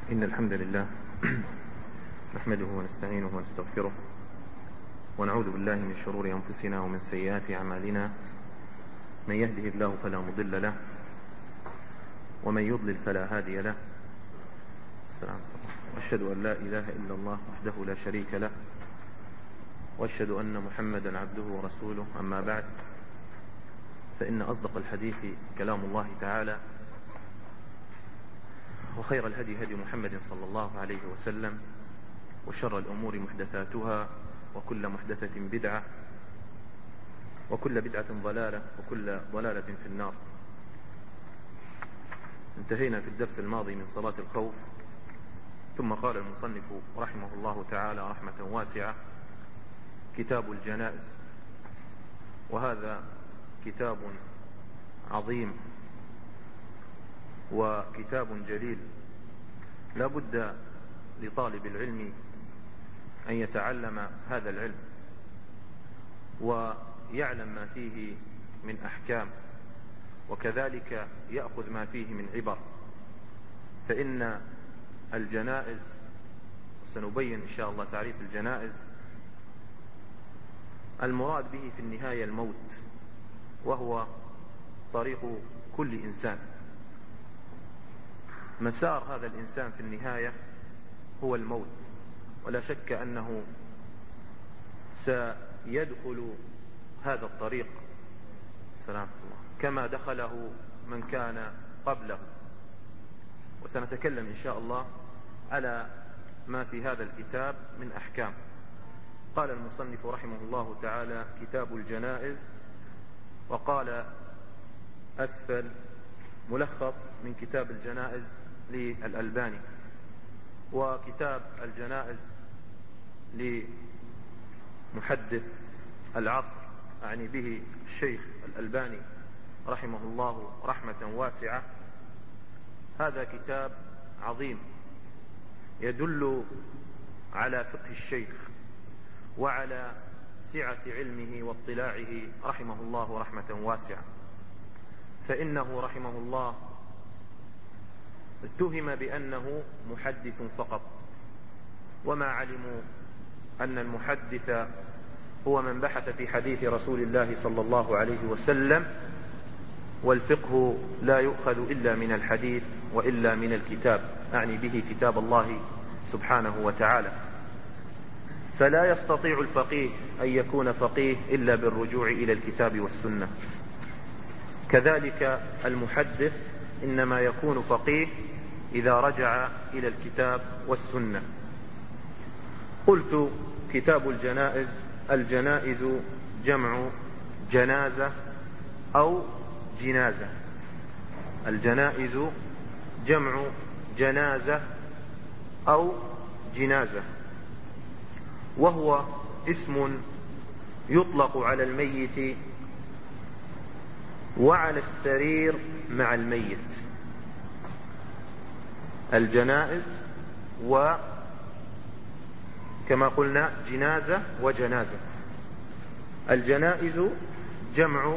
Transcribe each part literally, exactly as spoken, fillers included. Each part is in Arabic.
إن الحمد لله نحمده ونستعينه ونستغفره ونعوذ بالله من شرور أنفسنا ومن سيئات أعمالنا. من يهده الله فلا مضل له ومن يضلل فلا هادي له. السلام. وأشهد أن لا إله إلا الله وحده لا شريك له وأشهد أن محمدا عبده ورسوله. أما بعد، فإن أصدق الحديث كلام الله تعالى، وخير الهدي هدي محمد صلى الله عليه وسلم، وشر الأمور محدثاتها، وكل محدثة بدعة، وكل بدعة ضلالة، وكل ضلالة في النار. انتهينا في الدرس الماضي من صلاة الخوف، ثم قال المصنف رحمه الله تعالى رحمة واسعة: كتاب الجنائز. وهذا كتاب عظيم وكتاب جليل، لا بد لطالب العلم أن يتعلم هذا العلم ويعلم ما فيه من أحكام، وكذلك يأخذ ما فيه من عبر. فإن الجنائز، سنبين إن شاء الله تعريف الجنائز، المراد به في النهاية الموت، وهو طريق كل إنسان. مسار هذا الإنسان في النهاية هو الموت، ولا شك أنه سيدخل هذا الطريق سلام الله كما دخله من كان قبله. وسنتكلم إن شاء الله على ما في هذا الكتاب من أحكام. قال المصنف رحمه الله تعالى: كتاب الجنائز. وقال أسفل: ملخص من كتاب الجنائز للألباني. وكتاب الجنائز لمحدث العصر، أعني به الشيخ الألباني رحمه الله رحمة واسعة. هذا كتاب عظيم يدل على فقه الشيخ وعلى سعة علمه واطلاعه رحمه الله رحمة واسعة. فإنه رحمه الله اتهم بأنه محدث فقط، وما علموا أن المحدث هو من بحث في حديث رسول الله صلى الله عليه وسلم، والفقه لا يؤخذ إلا من الحديث وإلا من الكتاب، أعني به كتاب الله سبحانه وتعالى. فلا يستطيع الفقيه أن يكون فقيه إلا بالرجوع إلى الكتاب والسنة. كذلك المحدث إنما يكون فقيه إذا رجع إلى الكتاب والسنة. قلت: كتاب الجنائز. الجنائز جمع جنازة أو جنازة. الجنائز جمع جنازة أو جنازة، وهو اسم يطلق على الميت وعلى السرير مع الميت. الجنائز، وكما قلنا جنازة وجنازة. الجنائز جمع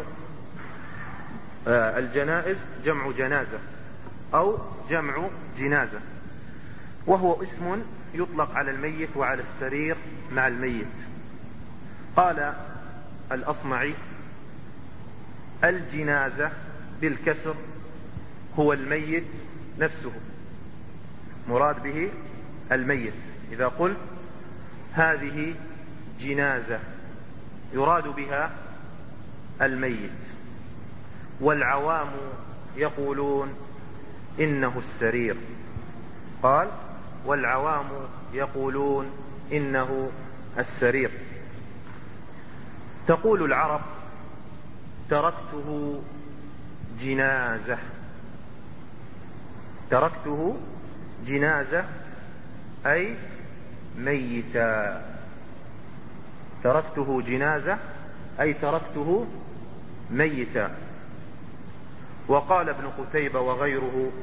آه الجنائز جمع جنازة أو جمع جنازة، وهو اسم يطلق على الميت وعلى السرير مع الميت. قال الأصمعي: الجنازة بالكسر هو الميت نفسه، مراد به الميت. إذا قلت هذه جنازة يراد بها الميت. والعوام يقولون إنه السرير. قال: والعوام يقولون إنه السرير. تقول العرب: تركته جنازة. تركته جنازة أي ميتا. تركته جنازة أي تركته ميتا. وقال ابن قتيبة وغيره: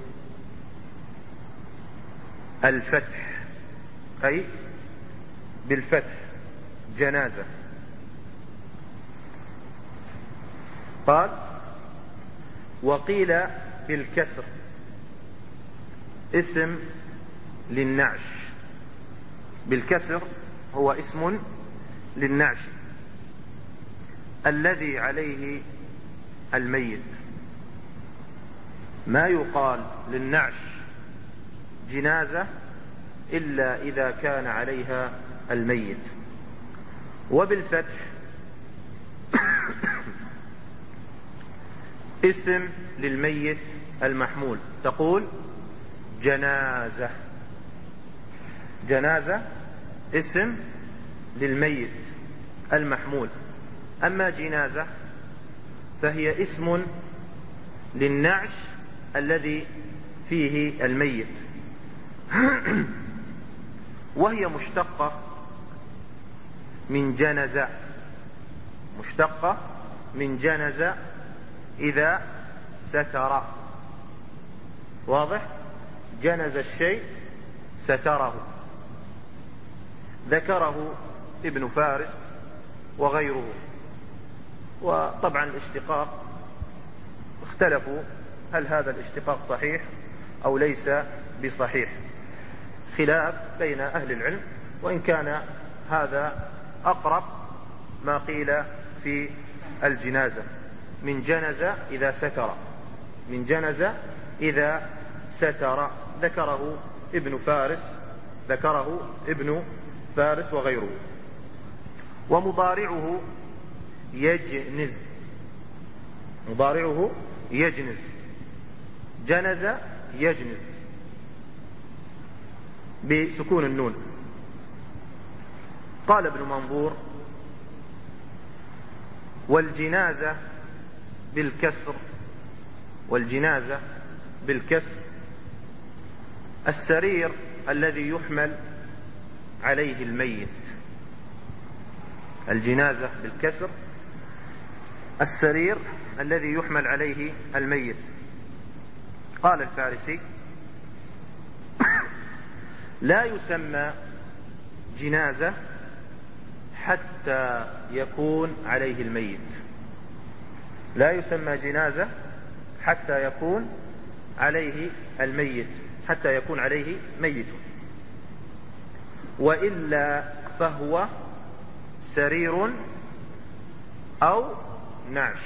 الفتح أي بالفتح جنازة. قال: وقيل بالكسر اسم للنعش، بالكسر هو اسم للنعش الذي عليه الميت. ما يقال للنعش جنازة إلا إذا كان عليها الميت. وبالفتح اسم للميت المحمول، تقول جنازة. جنازة اسم للميت المحمول. أما جنازة فهي اسم للنعش الذي فيه الميت، وهي مشتقة من جنز، مشتقة من جنز إذا ستر. واضح؟ جنز الشيء ستره. ذكره ابن فارس وغيره. وطبعا الاشتقاق اختلفوا هل هذا الاشتقاق صحيح أو ليس بصحيح، خلاف بين أهل العلم، وإن كان هذا أقرب ما قيل في الجنازة، من جنز إذا ستر، من جنز إذا ستر. ذكره ابن فارس، ذكره ابن فارس وغيره. ومضارعه يجنز، مضارعه يجنز، جنز يجنز بسكون النون. قال ابن منظور: والجنازة بالكسر، والجنازة بالكسر السرير الذي يحمل عليه الميت. الجنازة بالكسر السرير الذي يحمل عليه الميت. قال الفارسي: لا يسمى جنازة حتى يكون عليه الميت. لا يسمى جنازة حتى يكون عليه الميت، حتى يكون عليه ميت، وإلا فهو سرير أو نعش.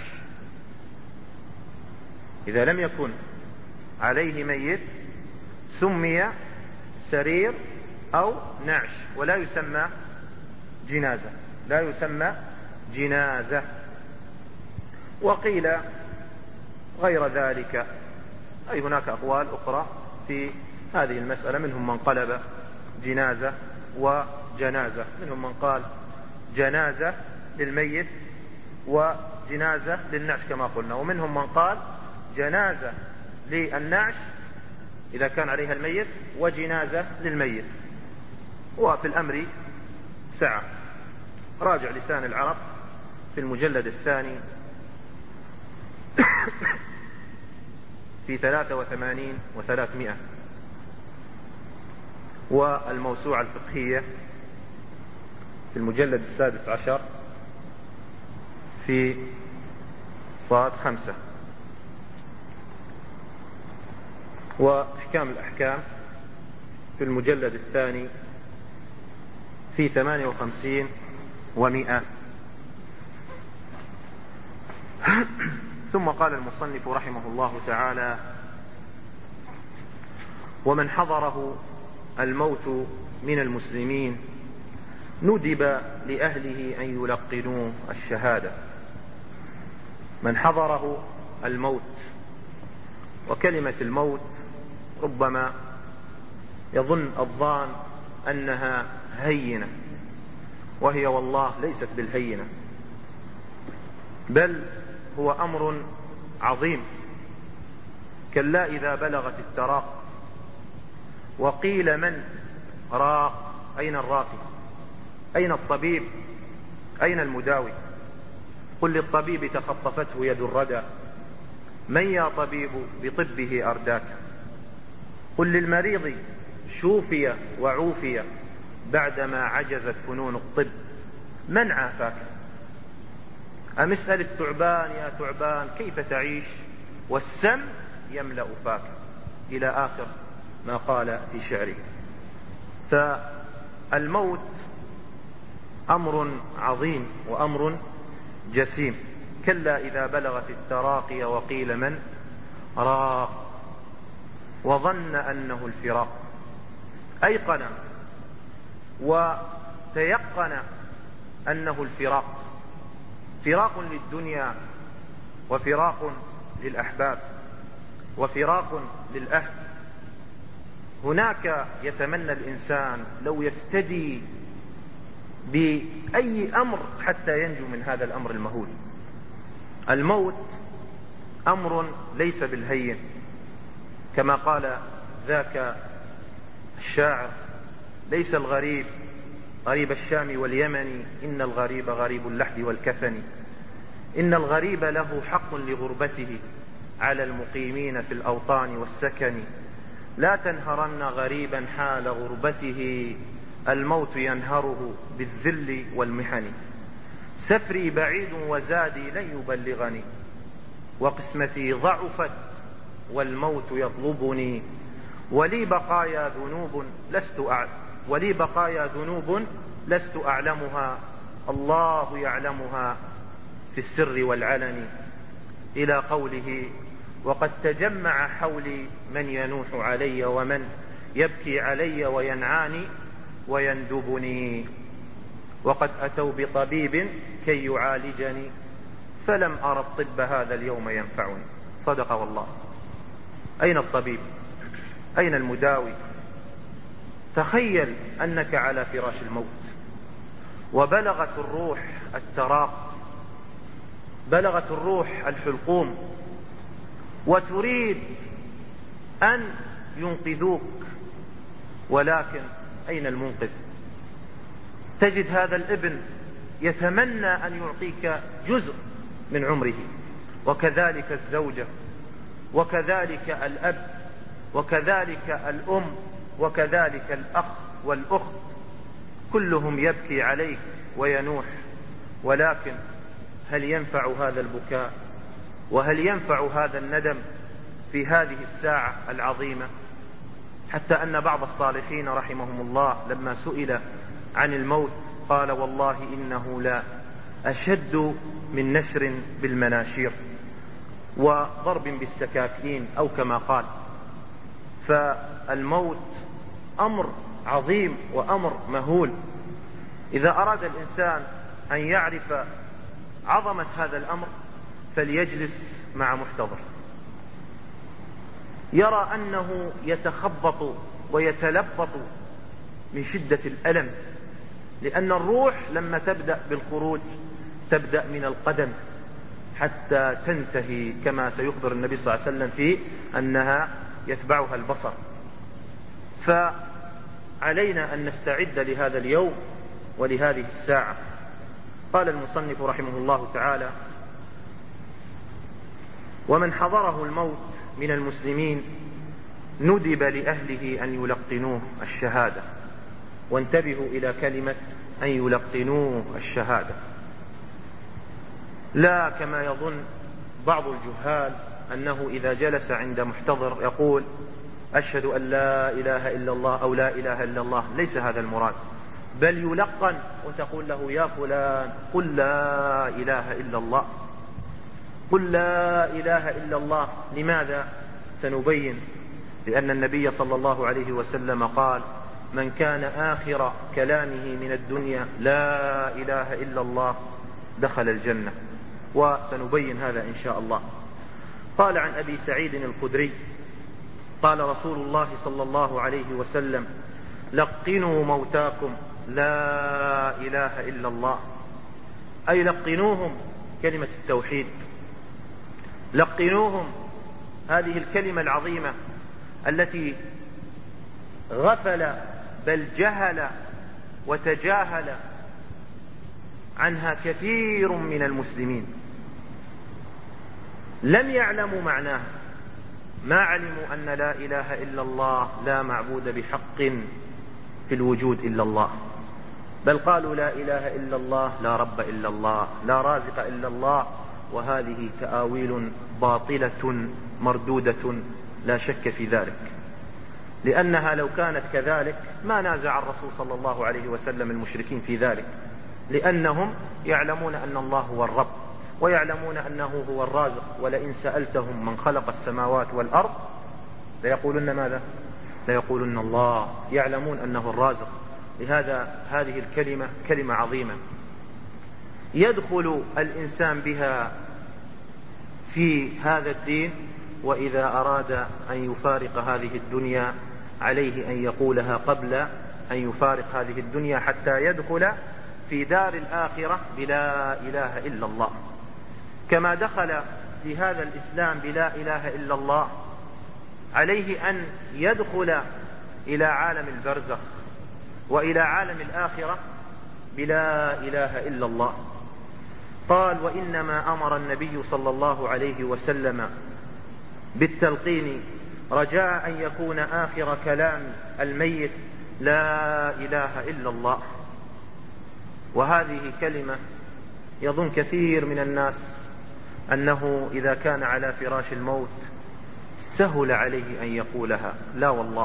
إذا لم يكن عليه ميت سمي سرير أو نعش، ولا يسمى جنازة، لا يسمى جنازة. وقيل غير ذلك، أي هناك أقوال أخرى في هذه المسألة، منهم من قلب جنازة وجنازة، منهم من قال جنازة للميت وجنازة للنعش كما قلنا، ومنهم من قال جنازة للنعش إذا كان عليها الميت وجنازة للميت. وفي الأمر سعة. راجع لسان العرب في المجلد الثاني في ثلاثة وثمانين وثلاثمائة، والموسوعة الفقهية في المجلد السادس عشر في صاد خمسة، وإحكام الأحكام في المجلد الثاني في ثمانية وخمسين ومئة. ثم قال المصنف رحمه الله تعالى: ومن حضره الموت من المسلمين ندب لأهله أن يلقنوه الشهادة. من حضره الموت، وكلمة الموت ربما يظن الظان أنها هينة، وهي والله ليست بالهينة، بل هو أمر عظيم. كلا إذا بلغت التراق وقيل من راق، أين الراقي؟ أين الطبيب؟ أين المداوي؟ قل للطبيب تخطفته يد الردى، من يا طبيب بطبه أرداك؟ قل للمريض شوفي وعوفي بعدما عجزت فنون الطب، من عافاك؟ أم اسأل الثعبان يا ثعبان كيف تعيش والسم يملأ فاك، إلى آخر ما قال في شعره. فالموت أمر عظيم وأمر جسيم. كلا إذا بلغت التراقي وقيل من راق وظن أنه الفراق، أيقن وتيقن أنه الفراق، فراق للدنيا وفراق للأحباب وفراق للأهل. هناك يتمنى الإنسان لو يفتدي بأي أمر حتى ينجو من هذا الأمر المهول. الموت أمر ليس بالهين، كما قال ذاك الشاعر: ليس الغريب غريب الشام واليمن، إن الغريب غريب اللحد والكفن. إن الغريب له حق لغربته على المقيمين في الأوطان والسكن. لا تنهرن غريبا حال غربته، الموت ينهره بالذل والمحن. سفري بعيد وزادي لن يبلغني، وقسمتي ضعفت والموت يطلبني. ولي بقايا ذنوب لست أعلم ولي بقايا ذنوب لست أعلمها، الله يعلمها في السر والعلن. إلى قوله: وقد تجمع حولي من ينوح علي ومن يبكي علي وينعاني ويندبني. وقد أتوا بطبيب كي يعالجني، فلم أرى الطب هذا اليوم ينفعني. صدق والله. أين الطبيب؟ أين المداوي؟ تخيل أنك على فراش الموت وبلغت الروح التراق، بلغت الروح الحلقوم، وتريد أن ينقذوك، ولكن أين المنقذ؟ تجد هذا الابن يتمنى أن يعطيك جزء من عمره، وكذلك الزوجة، وكذلك الأب، وكذلك الأم، وكذلك الأخ والأخت، كلهم يبكي عليك وينوح. ولكن هل ينفع هذا البكاء؟ وهل ينفع هذا الندم في هذه الساعة العظيمة؟ حتى أن بعض الصالحين رحمهم الله لما سئل عن الموت قال: والله إنه لا أشد من نشر بالمناشير وضرب بالسكاكين، أو كما قال. فالموت أمر عظيم وأمر مهول. إذا أراد الإنسان أن يعرف عظمة هذا الأمر فليجلس مع محتضر، يرى أنه يتخبط ويتلبط من شدة الألم، لأن الروح لما تبدأ بالخروج تبدأ من القدم حتى تنتهي، كما سيخبر النبي صلى الله عليه وسلم في أنها يتبعها البصر. فعلينا أن نستعد لهذا اليوم ولهذه الساعة. قال المصنف رحمه الله تعالى: ومن حضره الموت من المسلمين ندب لأهله أن يلقنوه الشهادة. وانتبهوا إلى كلمة أن يلقنوه الشهادة، لا كما يظن بعض الجهال أنه إذا جلس عند محتضر يقول: أشهد أن لا إله إلا الله أو لا إله إلا الله. ليس هذا المراد، بل يلقن وتقول له: يا فلان قل لا إله إلا الله، قل لا إله إلا الله. لماذا؟ سنبين. لأن النبي صلى الله عليه وسلم قال: من كان آخر كلامه من الدنيا لا إله إلا الله دخل الجنة. وسنبين هذا إن شاء الله. قال عن أبي سعيد الخدري قال رسول الله صلى الله عليه وسلم: لقنوا موتاكم لا إله إلا الله، أي لقنوهم كلمة التوحيد، لقنوهم هذه الكلمة العظيمة التي غفل بل جهل وتجاهل عنها كثير من المسلمين، لم يعلموا معناها، ما علموا أن لا إله إلا الله لا معبود بحق في الوجود إلا الله، بل قالوا لا إله إلا الله لا رب إلا الله لا رازق إلا الله. وهذه تآويل باطلة مردودة لا شك في ذلك. لأنها لو كانت كذلك ما نازع الرسول صلى الله عليه وسلم المشركين في ذلك، لأنهم يعلمون أن الله هو الرب، ويعلمون أنه هو الرازق. ولئن سألتهم من خلق السماوات والأرض ليقولن ماذا؟ ليقولن الله. يعلمون أنه الرازق. لهذا هذه الكلمة كلمة عظيمة يدخل الإنسان بها في هذا الدين، وإذا أراد أن يفارق هذه الدنيا عليه أن يقولها قبل أن يفارق هذه الدنيا، حتى يدخل في دار الآخرة بلا إله إلا الله. كما دخل في هذا الإسلام بلا إله إلا الله، عليه أن يدخل إلى عالم البرزخ وإلى عالم الآخرة بلا إله إلا الله. قال: وإنما أمر النبي صلى الله عليه وسلم بالتلقين رجاء أن يكون آخر كلام الميت لا إله إلا الله. وهذه كلمة يظن كثير من الناس أنه إذا كان على فراش الموت سهل عليه أن يقولها. لا والله،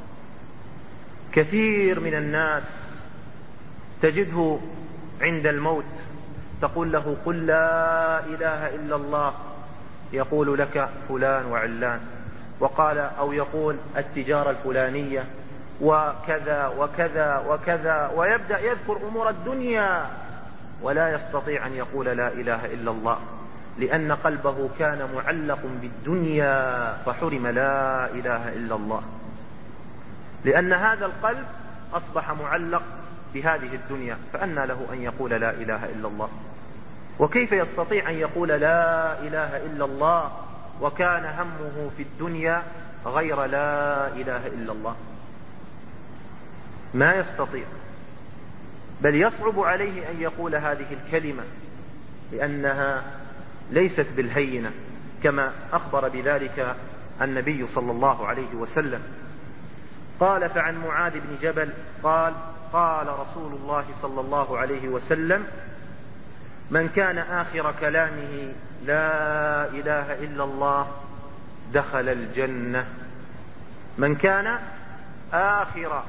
كثير من الناس تجده عند الموت تقول له: قل لا إله إلا الله، يقول لك فلان وعلان، وقال أو يقول التجارة الفلانية وكذا وكذا وكذا، ويبدأ يذكر أمور الدنيا ولا يستطيع أن يقول لا إله إلا الله، لأن قلبه كان معلق بالدنيا فحرم لا إله إلا الله، لأن هذا القلب أصبح معلق بهذه الدنيا، فأنى له أن يقول لا إله إلا الله؟ وكيف يستطيع أن يقول لا إله إلا الله وكان همه في الدنيا غير لا إله إلا الله؟ ما يستطيع، بل يصعب عليه أن يقول هذه الكلمة، لأنها ليست بالهينة، كما أخبر بذلك النبي صلى الله عليه وسلم. قال: فعن معاذ بن جبل قال: قال رسول الله صلى الله عليه وسلم: من كان آخر كلامه لا إله إلا الله دخل الجنة. من كان آخر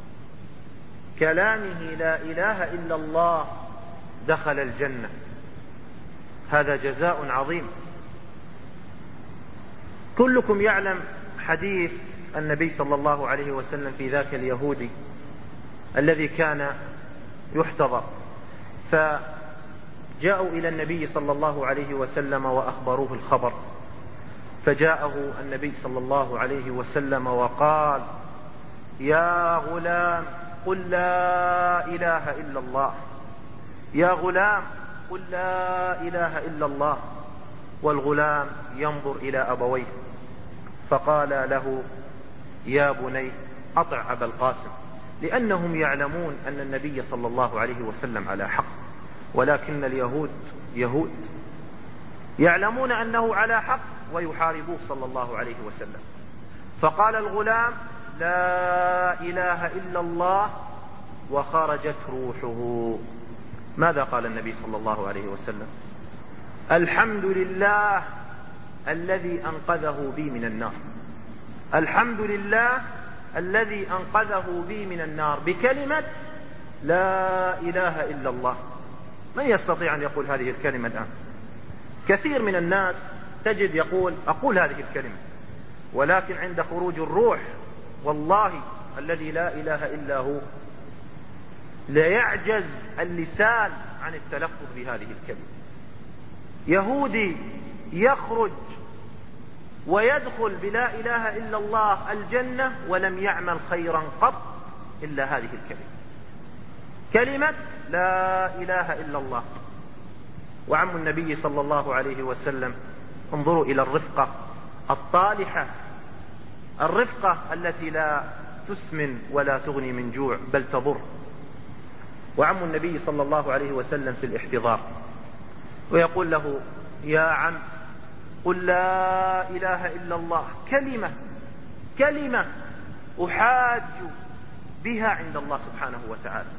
كلامه لا إله إلا الله دخل الجنة. هذا جزاء عظيم. كلكم يعلم حديث النبي صلى الله عليه وسلم في ذاك اليهودي الذي كان يحتضر، فجاءوا إلى النبي صلى الله عليه وسلم وأخبروه الخبر، فجاءه النبي صلى الله عليه وسلم وقال: يا غلام قل لا إله إلا الله، يا غلام قل لا إله إلا الله. والغلام ينظر إلى أبويه فقال له: يا بني أطع أبا القاسم، لأنهم يعلمون أن النبي صلى الله عليه وسلم على حق، ولكن اليهود يهود يعلمون أنه على حق ويحاربوه صلى الله عليه وسلم. فقال الغلام: لا إله إلا الله، وخرجت روحه. ماذا قال النبي صلى الله عليه وسلم؟ الحمد لله الذي أنقذه بي من النار، الحمد لله الذي أنقذه بي من النار بكلمة لا إله إلا الله. من يستطيع أن يقول هذه الكلمة الآن؟ كثير من الناس تجد يقول: أقول هذه الكلمة، ولكن عند خروج الروح والله الذي لا إله إلا هو لا يعجز اللسان عن التلفظ بهذه الكلمة. يهودي يخرج ويدخل بلا إله إلا الله الجنة ولم يعمل خيرا قط إلا هذه الكلمة، كلمة لا إله إلا الله. وعم النبي صلى الله عليه وسلم، انظروا إلى الرفقة الطالحة، الرفقة التي لا تسمن ولا تغني من جوع بل تضر. وعم النبي صلى الله عليه وسلم في الاحتضار ويقول له: يا عم قل لا إله إلا الله، كلمة كلمة أحاج بها عند الله سبحانه وتعالى.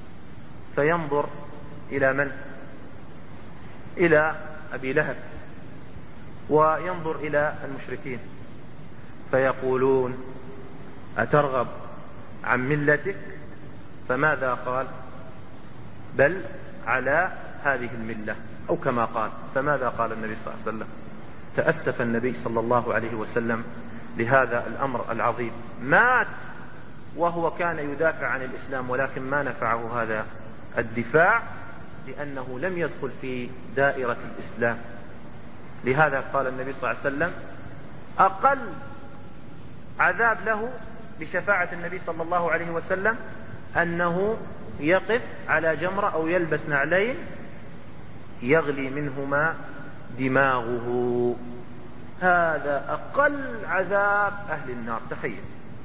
فينظر إلى من؟ إلى أبي لهب، وينظر إلى المشركين فيقولون: أترغب عن ملتك؟ فماذا قال؟ بل على هذه الملة، أو كما قال. فماذا قال النبي صلى الله عليه وسلم؟ تأسف النبي صلى الله عليه وسلم لهذا الأمر العظيم. مات وهو كان يدافع عن الإسلام، ولكن ما نفعه هذا الدفاع، لأنه لم يدخل في دائرة الإسلام. لهذا قال النبي صلى الله عليه وسلم أقل عذاب له بشفاعة النبي صلى الله عليه وسلم أنه يقف على جمرة أو يلبس نعلين يغلي منهما دماغه. هذا أقل عذاب أهل النار. تخيل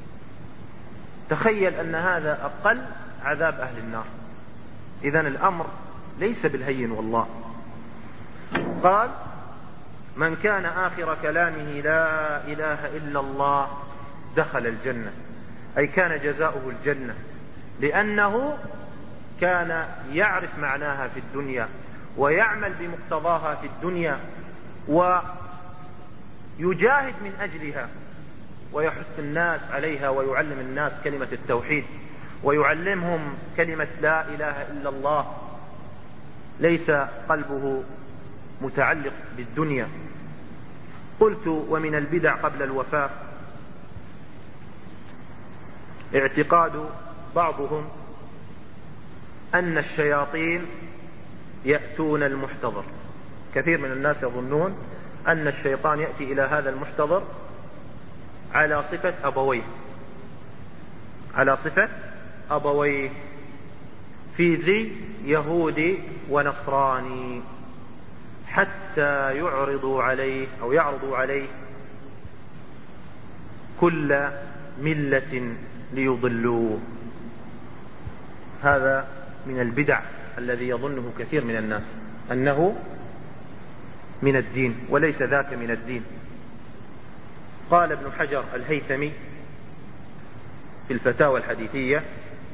تخيل أن هذا أقل عذاب أهل النار. إذن الأمر ليس بالهين والله. قال من كان آخر كلامه لا إله إلا الله دخل الجنة، أي كان جزاؤه الجنة، لأنه كان يعرف معناها في الدنيا ويعمل بمقتضاها في الدنيا ويجاهد من أجلها ويحث الناس عليها ويعلم الناس كلمة التوحيد ويعلمهم كلمة لا إله إلا الله. ليس قلبه متعلق بالدنيا. قلت ومن البدع قبل الوفاة اعتقاد بعضهم أن الشياطين يأتون المحتضر. كثير من الناس يظنون أن الشيطان يأتي إلى هذا المحتضر على صفة أبويه على صفة أبويه في زي يهودي ونصراني، حتى يعرضوا عليه أو يعرضوا عليه كل ملة ليضلوه. هذا من البدع الذي يظنه كثير من الناس أنه من الدين، وليس ذاك من الدين. قال ابن حجر الهيثمي في الفتاوى الحديثية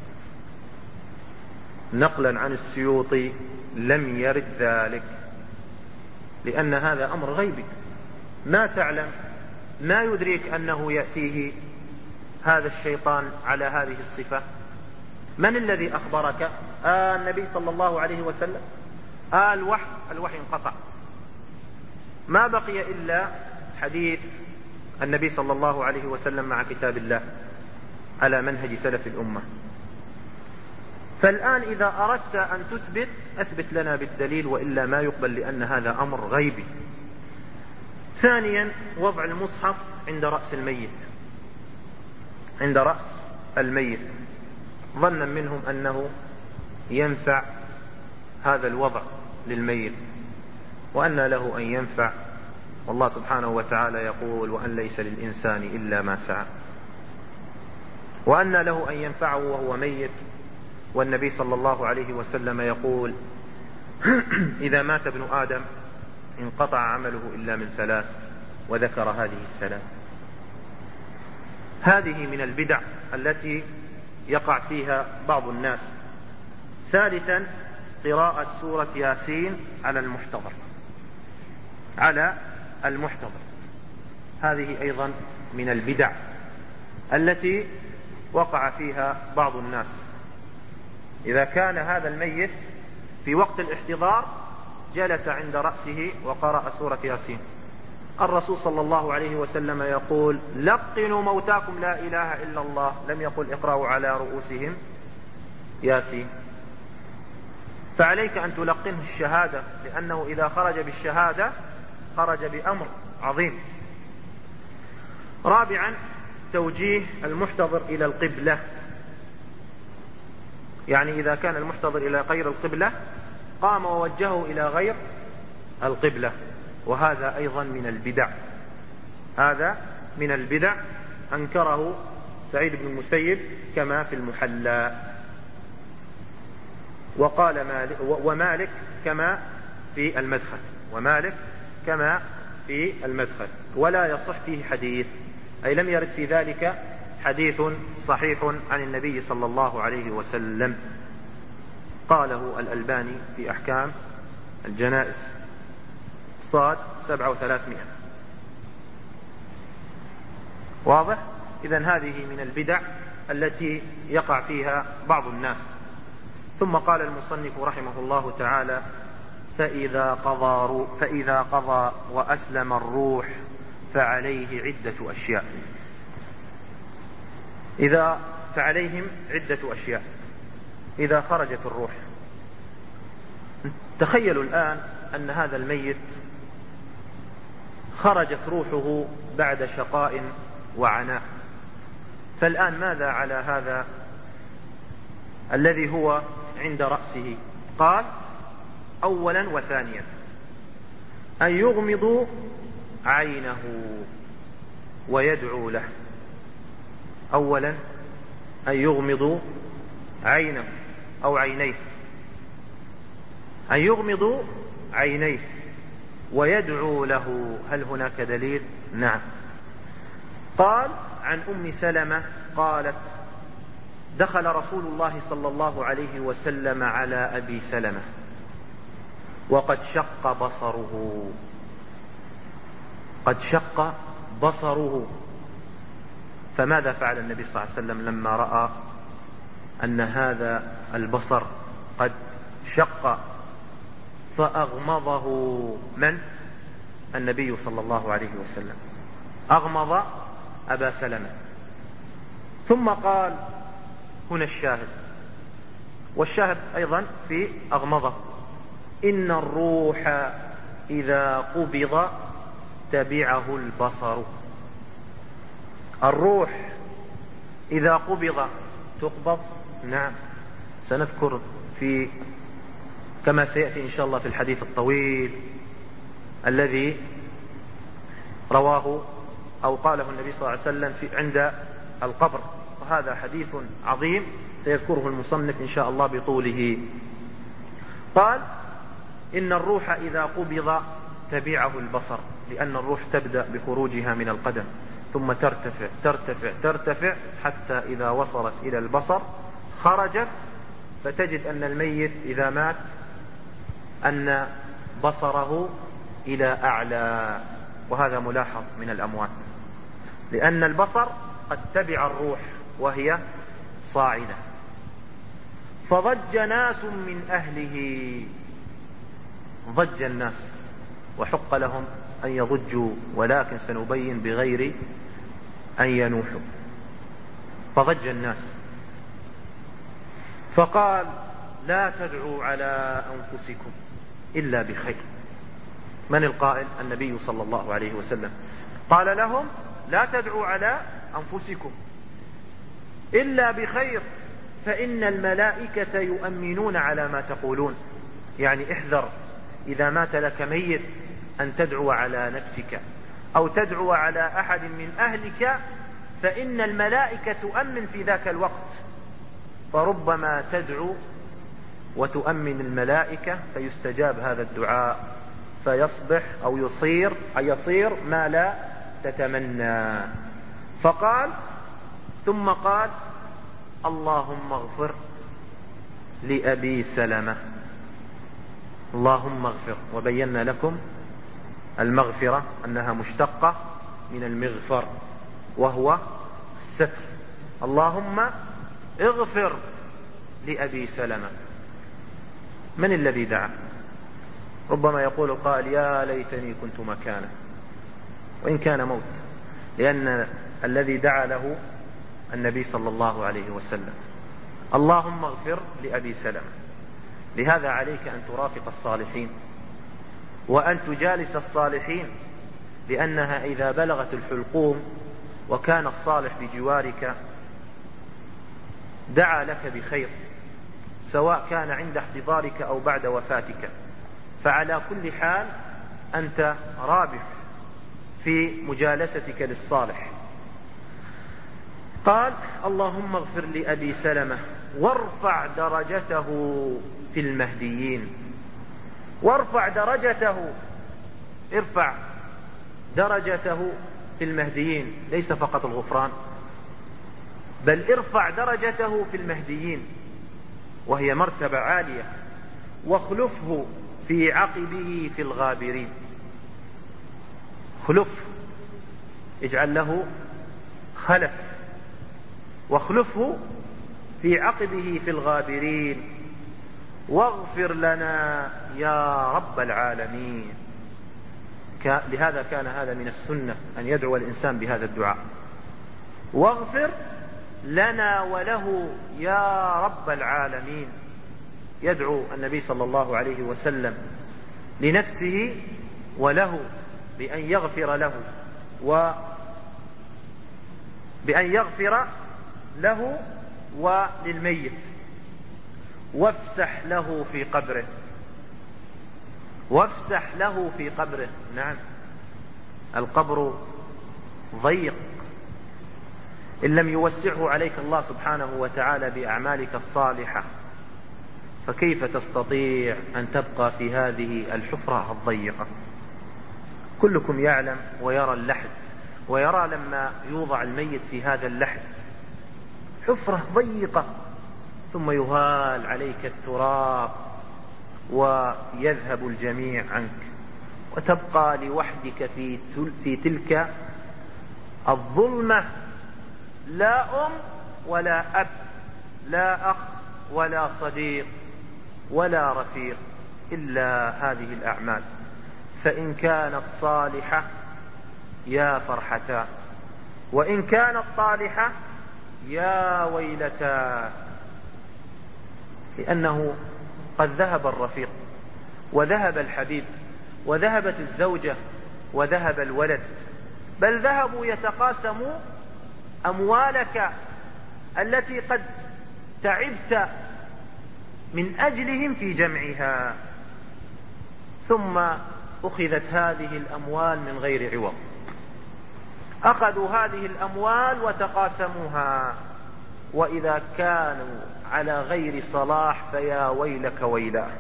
نقلا عن السيوطي لم يرد ذلك، لأن هذا أمر غيبي ما تعلم، ما يدريك أنه يأتيه هذا الشيطان على هذه الصفة. من الذي أخبرك؟ آه النبي صلى الله عليه وسلم. آه الوحي الوحي انقطع، ما بقي إلا حديث النبي صلى الله عليه وسلم مع كتاب الله على منهج سلف الأمة. فالآن إذا أردت أن تثبت أثبت لنا بالدليل، وإلا ما يقبل، لأن هذا أمر غيبي. ثانيا وضع المصحف عند رأس الميت عند رأس الميت ظنا منهم أنه ينفع هذا الوضع للميت، وأن له أن ينفع، والله سبحانه وتعالى يقول وأن ليس للإنسان إلا ما سعى، وأن له أن ينفعه وهو ميت. والنبي صلى الله عليه وسلم يقول إذا مات ابن آدم انقطع عمله إلا من ثلاث، وذكر هذه الثلاث. هذه من البدع التي يقع فيها بعض الناس. ثالثا قراءة سورة ياسين على المحتضر على المحتضر هذه أيضا من البدع التي وقع فيها بعض الناس. إذا كان هذا الميت في وقت الاحتضار جلس عند رأسه وقرأ سورة ياسين، الرسول صلى الله عليه وسلم يقول لقنوا موتاكم لا إله إلا الله، لم يقل اقرأوا على رؤوسهم ياسين. فعليك أن تلقنه الشهادة، لأنه إذا خرج بالشهادة خرج بأمر عظيم. رابعا توجيه المحتضر إلى القبلة، يعني إذا كان المحتضر إلى غير القبلة قام ووجهه إلى غير القبلة، وهذا أيضا من البدع هذا من البدع أنكره سعيد بن المسيب كما في المحلى، وقال مالك ومالك كما في المدخل ومالك كما في المدخل ولا يصح فيه حديث، أي لم يرد في ذلك حديث صحيح عن النبي صلى الله عليه وسلم. قاله الألباني في أحكام الجنائز صاد سبعة وثلاثمائة. واضح؟ إذن هذه من البدع التي يقع فيها بعض الناس. ثم قال المصنف رحمه الله تعالى: فإذا قضى, فإذا قضى وأسلم الروح فعليه عدة أشياء. إذا فعليهم عدة أشياء إذا خرجت الروح. تخيلوا الآن أن هذا الميت خرجت روحه بعد شقاء وعناء، فالآن ماذا على هذا الذي هو عند رأسه؟ قال: أولا وثانيا أن يغمض عينه ويدعو له. أولا أن يغمض عينه أو عينيه، أن يغمض عينيه ويدعو له. هل هناك دليل؟ نعم. قال عن أم سلمة قالت: دخل رسول الله صلى الله عليه وسلم على أبي سلمة وقد شق بصره، قد شق بصره. فماذا فعل النبي صلى الله عليه وسلم لما رأى أن هذا البصر قد شق؟ فأغمضه من؟ النبي صلى الله عليه وسلم أغمض أبا سلمة. ثم قال، هنا الشاهد، والشاهد أيضا في أغمضه: إن الروح إذا قبض تبعه البصر. الروح إذا قبض تقبض. نعم، سنذكر في كما سيأتي إن شاء الله في الحديث الطويل الذي رواه أو قاله النبي صلى الله عليه وسلم في عند القبر، وهذا حديث عظيم سيذكره المصنف إن شاء الله بطوله. قال: إن الروح إذا قبض تبعه البصر، لأن الروح تبدأ بخروجها من القدم ثم ترتفع ترتفع ترتفع حتى إذا وصلت إلى البصر خرجت. فتجد أن الميت إذا مات أن بصره إلى أعلى، وهذا ملاحظ من الأموات، لأن البصر قد تبع الروح وهي صاعدة. فضج ناس من أهله، ضج الناس، وحق لهم أن يضجوا، ولكن سنبين بغير أن ينوحوا. فضج الناس فقال: لا تدعوا على أنفسكم إلا بخير. من القائل؟ النبي صلى الله عليه وسلم قال لهم: لا تدعوا على أنفسكم إلا بخير، فإن الملائكة يؤمنون على ما تقولون. يعني احذر إذا مات لك ميت أن تدعو على نفسك أو تدعو على أحد من أهلك، فإن الملائكة تؤمن في ذاك الوقت. فربما تدعو وتؤمن الملائكة فيستجاب هذا الدعاء فيصبح أو يصير أي يصير ما لا تتمنى. فقال ثم قال: اللهم اغفر لأبي سلمة. اللهم اغفر، وبينا لكم المغفرة أنها مشتقة من المغفر وهو الستر. اللهم اغفر لأبي سلمة. من الذي دعا؟ ربما يقول القائل: يا ليتني كنت مكانه، وإن كان موت، لأن الذي دعا له النبي صلى الله عليه وسلم. اللهم اغفر لأبي سلمة. لهذا عليك أن ترافق الصالحين وأن تجالس الصالحين، لأنها إذا بلغت الحلقوم وكان الصالح بجوارك دعا لك بخير، سواء كان عند احتضارك أو بعد وفاتك. فعلى كل حال أنت رابح في مجالستك للصالح. قال: اللهم اغفر لأبي سلمة وارفع درجته في المهديين. وارفع درجته، ارفع درجته في المهديين، ليس فقط الغفران، بل ارفع درجته في المهديين، وهي مرتبة عالية. واخلفه في عقبه في الغابرين. خلف، اجعل له خلف، واخلفه في عقبه في الغابرين، واغفر لنا يا رب العالمين. لهذا كان هذا من السنة أن يدعو الإنسان بهذا الدعاء: واغفر لنا وله يا رب العالمين. يدعو النبي صلى الله عليه وسلم لنفسه وله بأن يغفر له، وبأن يغفر له وللميت، وافسح له في قبره، وافسح له في قبره. نعم، القبر ضيق، إن لم يوسعه عليك الله سبحانه وتعالى بأعمالك الصالحة، فكيف تستطيع أن تبقى في هذه الحفرة الضيقة؟ كلكم يعلم ويرى اللحد، ويرى لما يوضع الميت في هذا اللحد حفرة ضيقة، ثم يهال عليك التراب ويذهب الجميع عنك، وتبقى لوحدك في في تلك الظلمة، لا أم ولا أب، لا أخ ولا صديق ولا رفيق، إلا هذه الأعمال. فإن كانت صالحة يا فرحتا، وإن كانت طالحة يا ويلتا، لأنه قد ذهب الرفيق، وذهب الحبيب، وذهبت الزوجة، وذهب الولد، بل ذهبوا يتقاسموا أموالك التي قد تعبت من أجلهم في جمعها، ثم أخذت هذه الأموال من غير عوض. أخذوا هذه الأموال وتقاسموها، وإذا كانوا على غير صلاح فيا ويلك ويلاه.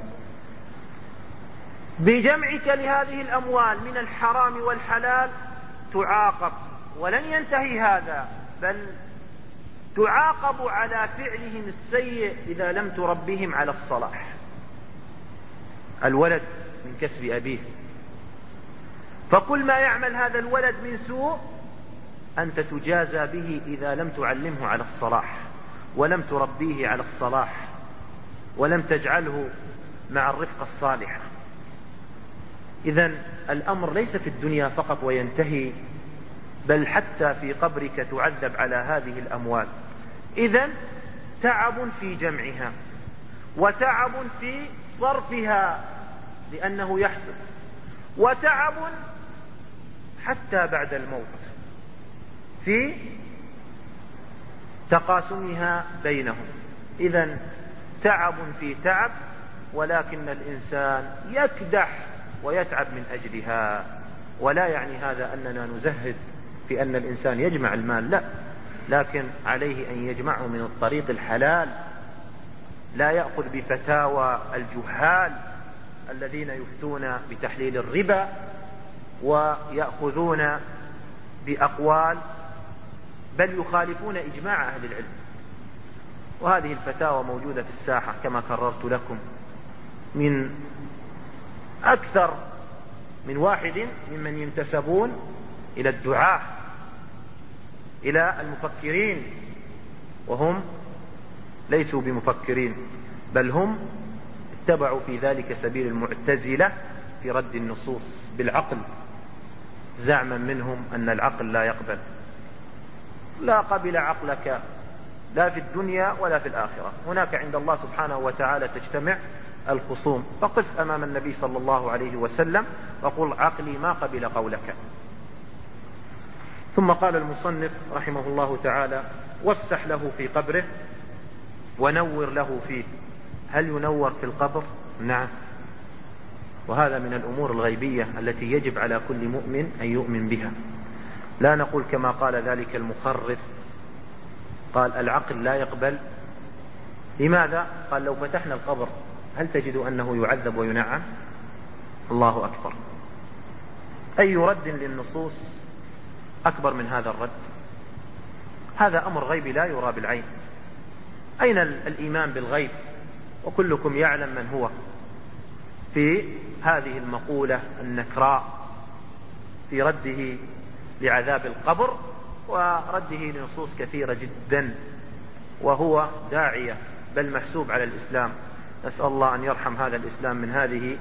بجمعك لهذه الأموال من الحرام والحلال تعاقب، ولن ينتهي هذا، بل تعاقب على فعلهم السيء إذا لم تربهم على الصلاح. الولد من كسب أبيه، فكل ما يعمل هذا الولد من سوء أنت تجازى به إذا لم تعلمه على الصلاح، ولم تربيه على الصلاح، ولم تجعله مع الرفقة الصالحة. إذن الأمر ليس في الدنيا فقط وينتهي، بل حتى في قبرك تعذب على هذه الأموال. إذن تعب في جمعها، وتعب في صرفها لأنه يحسب، وتعب حتى بعد الموت في تقاسمها بينهم. إذن تعب في تعب، ولكن الإنسان يكدح ويتعب من أجلها. ولا يعني هذا أننا نزهد في أن الإنسان يجمع المال، لا، لكن عليه أن يجمعه من الطريق الحلال، لا يأخذ بفتاوى الجهال الذين يفتون بتحليل الربا، ويأخذون بأقوال بل يخالفون إجماع أهل العلم. وهذه الفتاوى موجودة في الساحة كما كررت لكم من أكثر من واحد ممن ينتسبون إلى الدعاة، إلى المفكرين، وهم ليسوا بمفكرين، بل هم اتبعوا في ذلك سبيل المعتزلة في رد النصوص بالعقل، زعما منهم أن العقل لا يقبل. لا قبل عقلك لا في الدنيا ولا في الآخرة. هناك عند الله سبحانه وتعالى تجتمع الخصوم، فقف أمام النبي صلى الله عليه وسلم وقل عقلي ما قبل قولك. ثم قال المصنف رحمه الله تعالى: وافسح له في قبره ونور له فيه. هل ينور في القبر؟ نعم، وهذا من الأمور الغيبية التي يجب على كل مؤمن أن يؤمن بها. لا نقول كما قال ذلك المخرف، قال العقل لا يقبل. لماذا؟ قال لو فتحنا القبر هل تجد أنه يعذب وينعم؟ الله أكبر. أي رد للنصوص أكبر من هذا الرد؟ هذا أمر غيبي لا يرى بالعين. أين الإيمان بالغيب؟ وكلكم يعلم من هو في هذه المقولة النكراء في رده لعذاب القبر، ورده لنصوص كثيرة جدا، وهو داعية بل محسوب على الإسلام. نسأل الله أن يرحم هذا الإسلام من هذه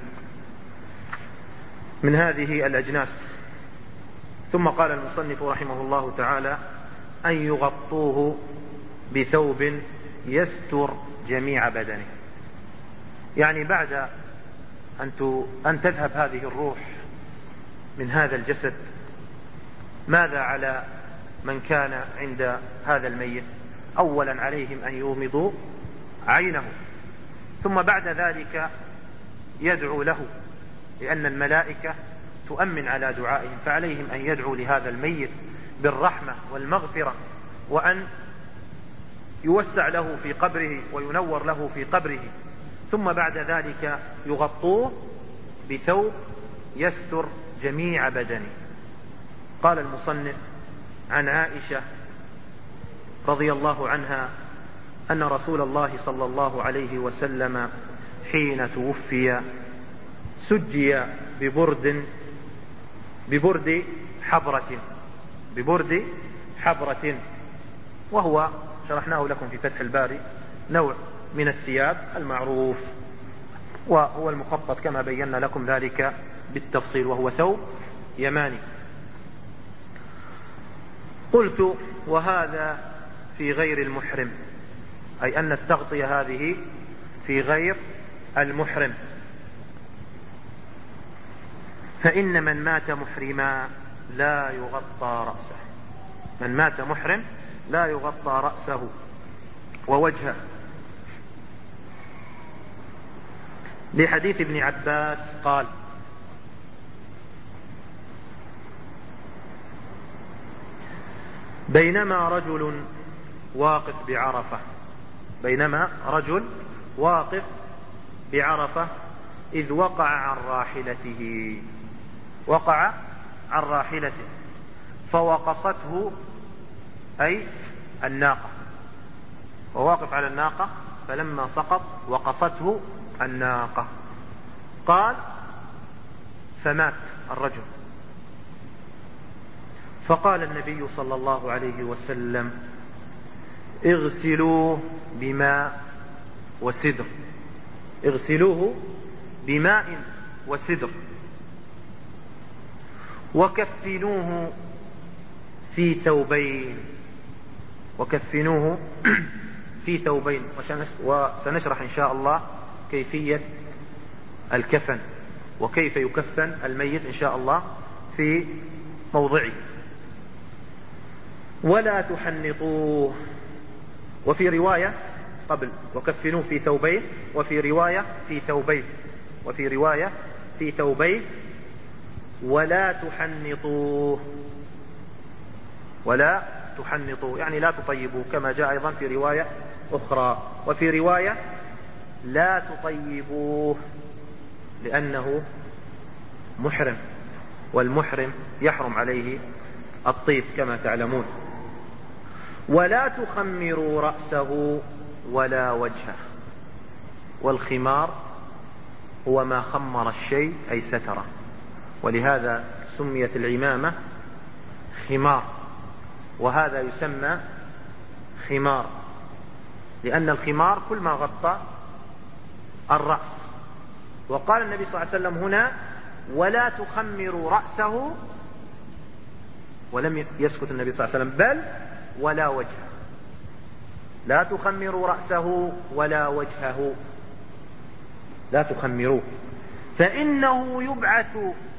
من هذه الأجناس. ثم قال المصنف رحمه الله تعالى: أن يغطوه بثوب يستر جميع بدنه. يعني بعد أن تذهب هذه الروح من هذا الجسد، ماذا على من كان عند هذا الميت؟ أولا عليهم أن يغمضوا عينه، ثم بعد ذلك يدعو له، لأن الملائكة تؤمن على دعائهم، فعليهم أن يدعو لهذا الميت بالرحمة والمغفرة، وأن يوسع له في قبره وينور له في قبره. ثم بعد ذلك يغطوه بثوب يستر جميع بدنه. قال المصنف: عن عائشة رضي الله عنها أن رسول الله صلى الله عليه وسلم حين توفي سجي ببرد ببرد حبرة ببرد حبرة وهو شرحناه لكم في فتح الباري نوع من الثياب المعروف، وهو المخطط كما بينا لكم ذلك بالتفصيل، وهو ثوب يماني. قلت: وهذا في غير المحرم، أي أن التغطية هذه في غير المحرم. فإن من مات محرما لا يغطى رأسه، من مات محرم لا يغطى رأسه ووجهه، لحديث ابن عباس قال: بينما رجل واقف بعرفة بينما رجل واقف بعرفة إذ وقع عن راحلته وقع عن راحلته فوقصته، أي الناقة، وواقف على الناقة فلما سقط وقصته الناقة. قال: فمات الرجل. فقال النبي صلى الله عليه وسلم: اغسلوه بماء وسدر اغسلوه بماء وسدر وكفنوه في ثوبين وكفنوه في ثوبين وسنشرح إن شاء الله كيفية الكفن وكيف يكفن الميت إن شاء الله في موضعه. ولا تحنطوه، وفي رواية قبل وكفنوه في ثوبين، وفي رواية في ثوبين وفي رواية في ثوبين ولا تحنطوه ولا تحنطوه يعني لا تطيبوه، كما جاء أيضا في رواية أخرى. وفي رواية لا تطيبوه لأنه محرم، والمحرم يحرم عليه الطيب كما تعلمون. ولا تخمروا رأسه ولا وجهه، والخمار هو ما خمر الشيء أي ستره، ولهذا سميت العمامة خمار، وهذا يسمى خمار، لأن الخمار كل ما غطى الرأس. وقال النبي صلى الله عليه وسلم هنا: ولا تخمروا رأسه، ولم يسكت النبي صلى الله عليه وسلم بل ولا وجهه، لا تخمروا رأسه ولا وجهه، لا تخمروه، فإنه يبعث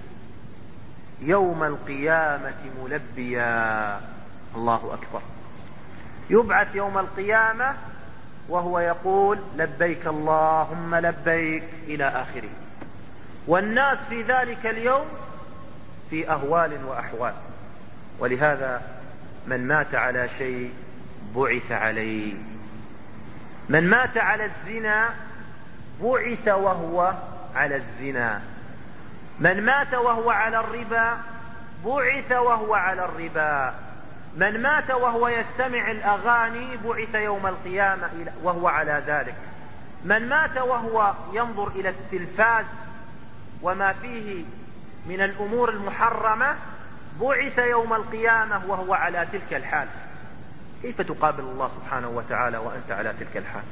يوم القيامة ملبيا. الله أكبر، يبعث يوم القيامة وهو يقول: لبيك اللهم لبيك إلى آخره. والناس في ذلك اليوم في أهوال وأحوال، ولهذا من مات على شيء بعث عليه. من مات على الزنا بعث وهو على الزنا، من مات وهو على الربا بعث وهو على الربا، من مات وهو يستمع الأغاني بعث يوم القيامة وهو على ذلك، من مات وهو ينظر إلى التلفاز وما فيه من الأمور المحرمة بعث يوم القيامة وهو على تلك الحال، كيف تقابل الله سبحانه وتعالى وأنت على تلك الحال؟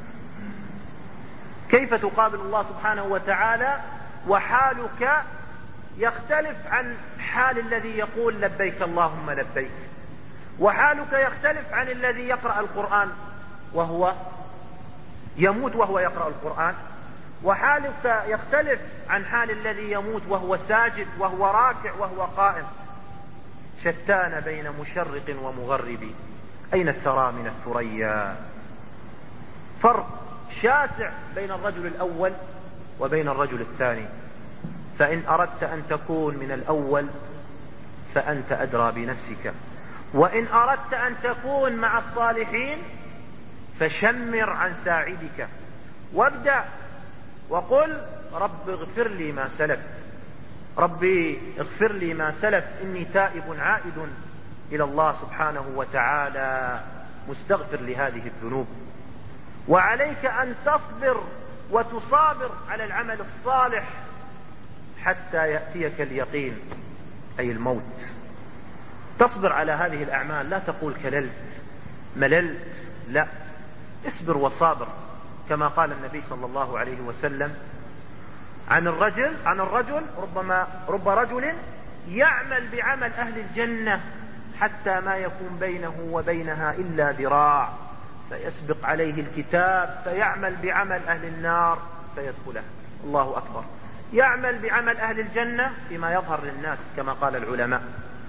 كيف تقابل الله سبحانه وتعالى وحالك يختلف عن حال الذي يقول لبيك اللهم لبيك، وحالك يختلف عن الذي يقرأ القرآن وهو يموت وهو يقرأ القرآن، وحالك يختلف عن حال الذي يموت وهو ساجد وهو راكع وهو قائم. شتان بين مشرق ومغرب، أين الثرى من الثريا؟ فرق شاسع بين الرجل الأول وبين الرجل الثاني. فإن أردت أن تكون من الأول فأنت أدرى بنفسك، وإن أردت أن تكون مع الصالحين فشمر عن ساعدك وابدأ وقل رب اغفر لي ما سلف، ربي اغفر لي ما سلف إني تائب عائد إلى الله سبحانه وتعالى مستغفر لهذه الذنوب. وعليك أن تصبر وتصابر على العمل الصالح حتى يأتيك اليقين أي الموت. تصبر على هذه الأعمال، لا تقول كللت مللت، لا، اصبر وصابر، كما قال النبي صلى الله عليه وسلم عن الرجل عن الرجل ربما رب رجل يعمل بعمل أهل الجنة حتى ما يكون بينه وبينها إلا ذراع، فيسبق عليه الكتاب فيعمل بعمل أهل النار فيدخلها. الله أكبر. يعمل بعمل أهل الجنة فيما يظهر للناس كما قال العلماء،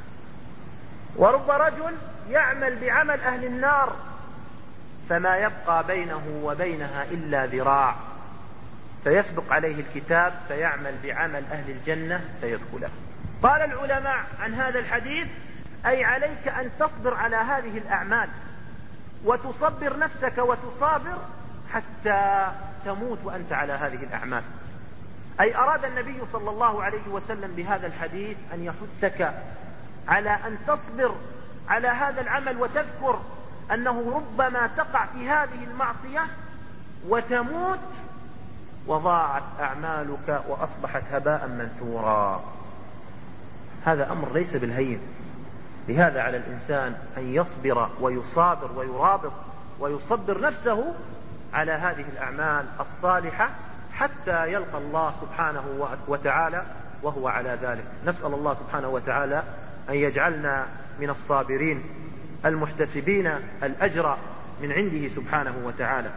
ورب رجل يعمل بعمل أهل النار فما يبقى بينه وبينها إلا ذراع، فيسبق عليه الكتاب فيعمل بعمل أهل الجنة فيدخلها. قال العلماء عن هذا الحديث أي عليك أن تصبر على هذه الأعمال وتصبر نفسك وتصابر حتى تموت وأنت على هذه الأعمال. أي أراد النبي صلى الله عليه وسلم بهذا الحديث أن يحثك على أن تصبر على هذا العمل، وتذكر أنه ربما تقع في هذه المعصية وتموت وضاعت أعمالك وأصبحت هباء منثورا. هذا أمر ليس بالهين، لهذا على الإنسان أن يصبر ويصابر ويرابط ويصبر نفسه على هذه الأعمال الصالحة حتى يلقى الله سبحانه وتعالى وهو على ذلك. نسأل الله سبحانه وتعالى أن يجعلنا من الصابرين المحتسبين الأجر من عنده سبحانه وتعالى.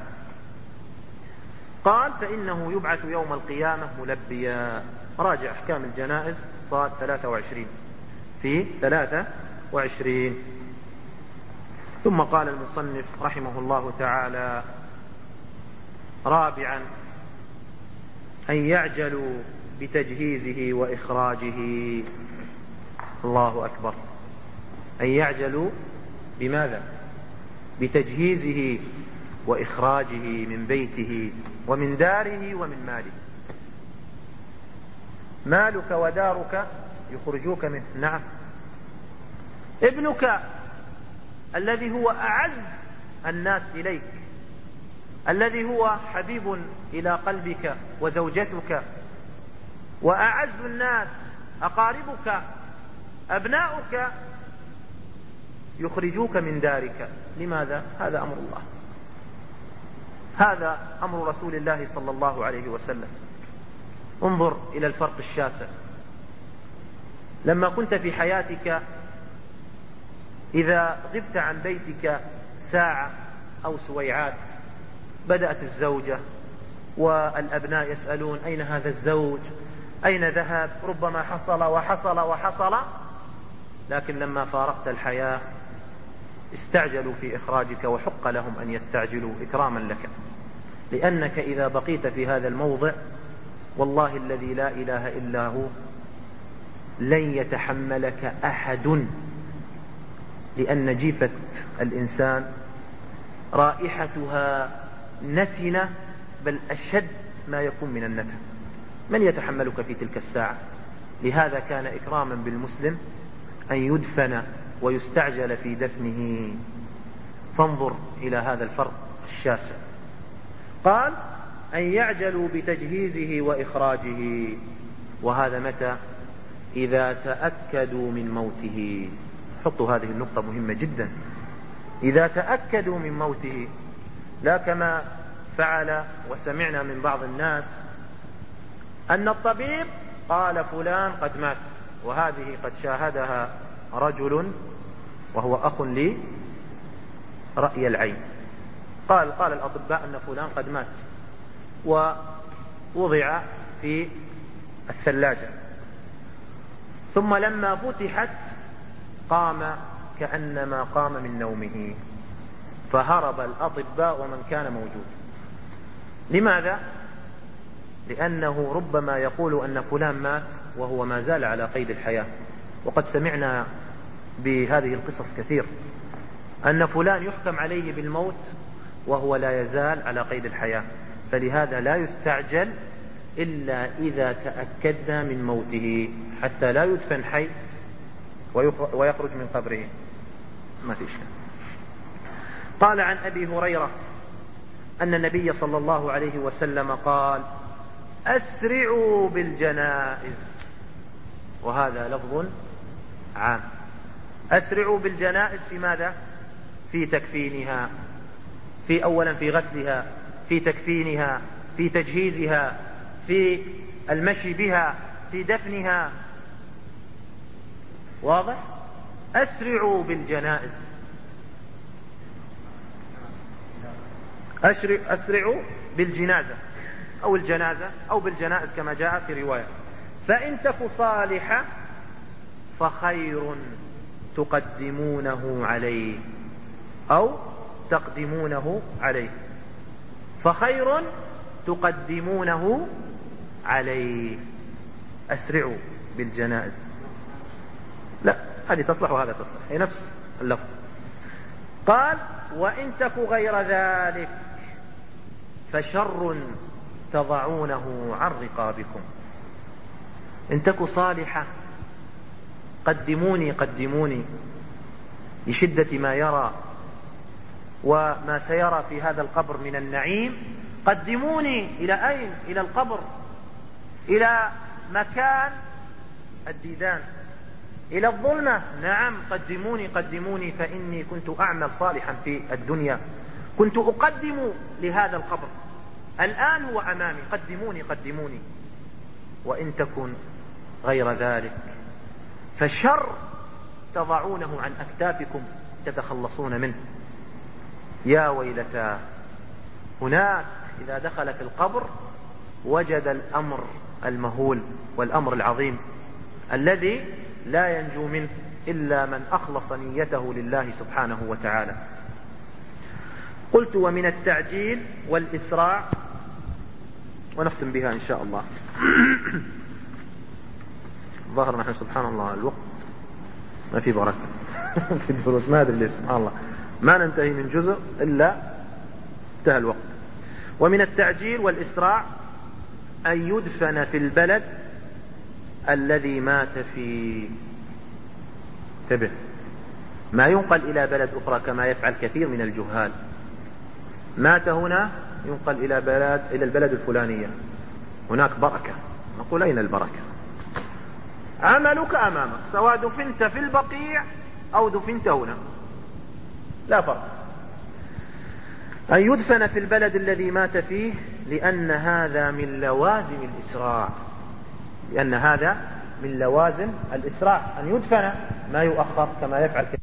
قال فإنه يبعث يوم القيامة ملبيا. راجع أحكام الجنائز صاد ثلاثة وعشرين في ثلاثة وعشرين. ثم قال المصنف رحمه الله تعالى رابعا أن يعجلوا بتجهيزه وإخراجه. الله أكبر. أن يعجلوا بماذا؟ بتجهيزه وإخراجه من بيته ومن داره ومن ماله. مالك ودارك يخرجوك منه، نعم. ابنك الذي هو أعز الناس إليك، الذي هو حبيب إلى قلبك، وزوجتك، وأعز الناس أقاربك أبناؤك يخرجوك من دارك. لماذا؟ هذا أمر الله، هذا أمر رسول الله صلى الله عليه وسلم. انظر إلى الفرق الشاسع. لما كنت في حياتك إذا غبت عن بيتك ساعة أو سويعات بدأت الزوجة والأبناء يسألون أين هذا الزوج، أين ذهب، ربما حصل وحصل وحصل. لكن لما فارقت الحياة استعجلوا في إخراجك، وحق لهم أن يستعجلوا إكراما لك، لأنك إذا بقيت في هذا الموضع والله الذي لا إله إلا هو لن يتحملك أحد، لأن جيفة الإنسان رائحتها نتنة، بل أشد ما يكون من النتن. من يتحملك في تلك الساعة؟ لهذا كان إكراما بالمسلم أن يدفن ويستعجل في دفنه. فانظر إلى هذا الفرق الشاسع. قال أن يعجلوا بتجهيزه وإخراجه. وهذا متى؟ إذا تأكدوا من موته. حطوا هذه النقطة مهمة جدا، إذا تأكدوا من موته، لا كما فعل وسمعنا من بعض الناس أن الطبيب قال فلان قد مات، وهذه قد شاهدها رجل وهو أخ لي رأي العين، قال قال الأطباء أن فلان قد مات، ووضع في الثلاجة، ثم لما فتحت قام كأنما قام من نومه، فهرب الأطباء ومن كان موجود. لماذا؟ لأنه ربما يقول أن فلان مات وهو ما زال على قيد الحياة، وقد سمعنا بهذه القصص كثير، أن فلان يحكم عليه بالموت وهو لا يزال على قيد الحياة، فلهذا لا يستعجل إلا إذا تأكدنا من موته، حتى لا يدفن حي ويخرج من قبره. ما في إشكال. قال عن أبي هريرة أن النبي صلى الله عليه وسلم قال: أسرعوا بالجنائز. وهذا لفظ عام. أسرعوا بالجنائز في ماذا؟ في تكفينها، في أولا في غسلها، في تكفينها، في تجهيزها، في المشي بها، في دفنها. واضح؟ أسرعوا بالجنائز. أسرعوا بالجنازة أو الجنازة أو بالجنائز كما جاء في رواية. فإن تك صالحة فخير تقدمونه عليه أو تقدمونه عليه، فخير تقدمونه عليه. أسرعوا بالجنائز، لا هذه تصلح وهذا تصلح، هي نفس اللفظ. قال: وإن تك غير ذلك فشر تضعونه عن رقابكم. إن تك صالحة قدموني قدموني لشدة ما يرى وما سيرى في هذا القبر من النعيم، قدموني إلى أين؟ إلى القبر، إلى مكان الديدان، إلى الظلمة. نعم قدموني قدموني، فإني كنت أعمل صالحا في الدنيا، كنت أقدم لهذا القبر، الآن هو أمامي، قدموني قدموني. وإن تكن غير ذلك فالشر تضعونه عن أكتافكم تتخلصون منه. يا ويلتا، هناك إذا دخل في القبر وجد الأمر المهول والأمر العظيم الذي لا ينجو منه إلا من أخلص نيته لله سبحانه وتعالى. قلت: ومن التعجيل والإسراع. ونختم بها إن شاء الله. ظهر نحن سبحان الله الوقت ما في بركة في الدروس، ما أدري ليش سبحان الله ما ننتهي من جزء إلا انتهى الوقت. ومن التعجيل والإسراع أن يدفن في البلد الذي مات فيه. انتبه، ما ينقل إلى بلد أخرى كما يفعل كثير من الجهال. مات هنا ينقل إلى بلد إلى البلد الفلانية، هناك بركة. نقول: أين البركة؟ عملك أمامك، سواء دفنت في البقيع أو دفنت هنا، لا فرق. أن يدفن في البلد الذي مات فيه، لأن هذا من لوازم الإسراع، لأن هذا من لوازم الإسراع، أن يدفن ما يؤخر كما يفعل كثير.